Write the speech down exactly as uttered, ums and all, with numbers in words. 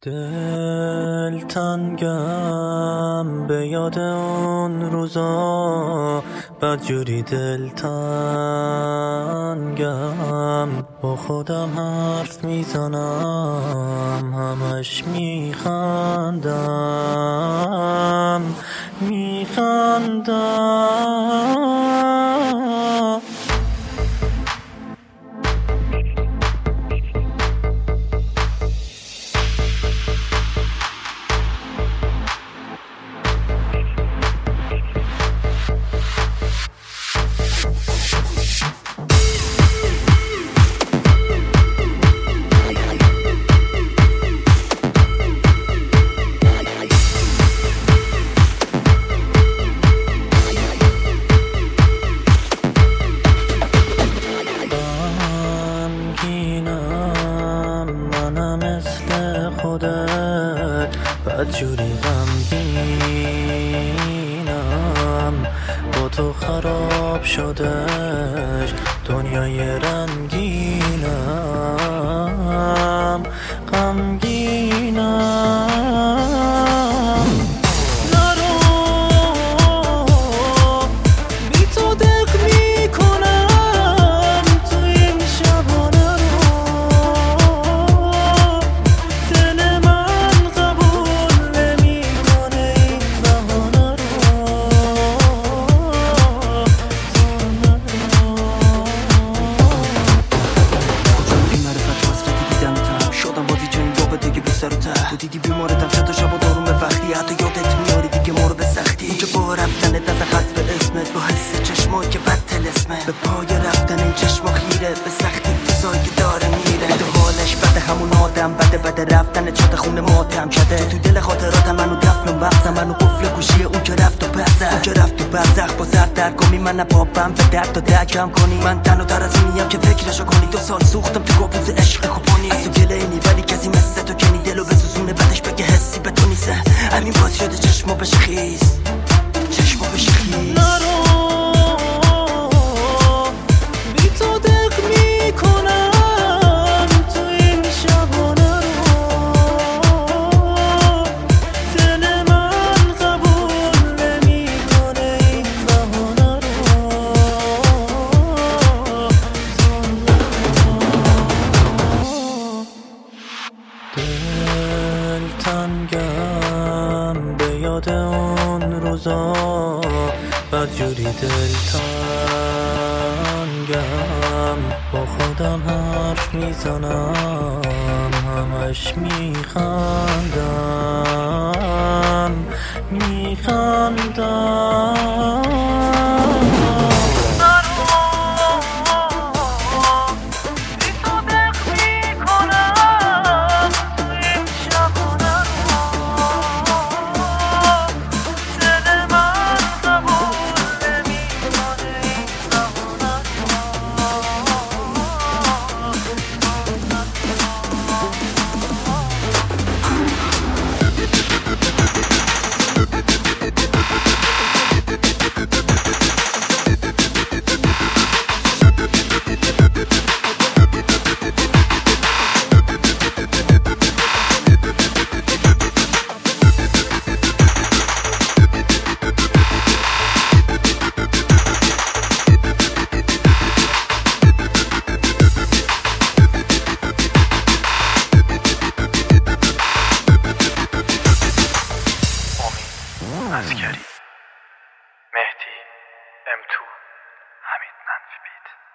دل تنگم به یاد اون روزا، بدجوری دل تنگم. با خودم حرف میزنم، همش میخندم میخندم. بدجوری غمگینم، با تو خراب شدش دنیای رنگینم، غمگینم. نرو بی تو دق میکنم تو این شبانه رو، دل من قبول نمیکنه این بهانه رو. چون بی معرفت حسرتی دیدم تب شدم بازی چه این رابطه که بی سر و ته. تو دیدی بیمارتم شد و شب و دارون به وقتی، حتی یادت میاری دیگه ما رو به سختی. اینجا با رفتنت از خط به اسمت، با حس چشمایی که بد تلسمه، به پای رفتن این چشما خیره به سختی فضایی که داره میره. تو حالش بده همون آدم بده بده رفتن چات خونه ماتم شده. تو دل خاطرات منو دفن و مغزم منو قفل گوشی اون که رفت و برزخ، اون که رفت و برزخ با زرد درگامی. من نبابم به درد تا درکم کنی، من تنو در از اینیم که فکرشو کنی. دو سال سوختم تو کابوس عشق کپانی، از تو گله اینی ولی کسی مثل تو کنی دلو بسوزونه بعدش بگه حسی به تو نیسته. همین باز شده چشما بشه خیز، چشما بشه خیز. بی تو دق میکنم تو این شبانه رو، دل من قبول نمیکنه این بهانه رو. دل تنگم به یاد اون روزا، بدجوری دل تنگم. با خودم حرف میزنم، همش میخندم میخندم. عسکری، مهدی، ام تو، حمید منفی بیت.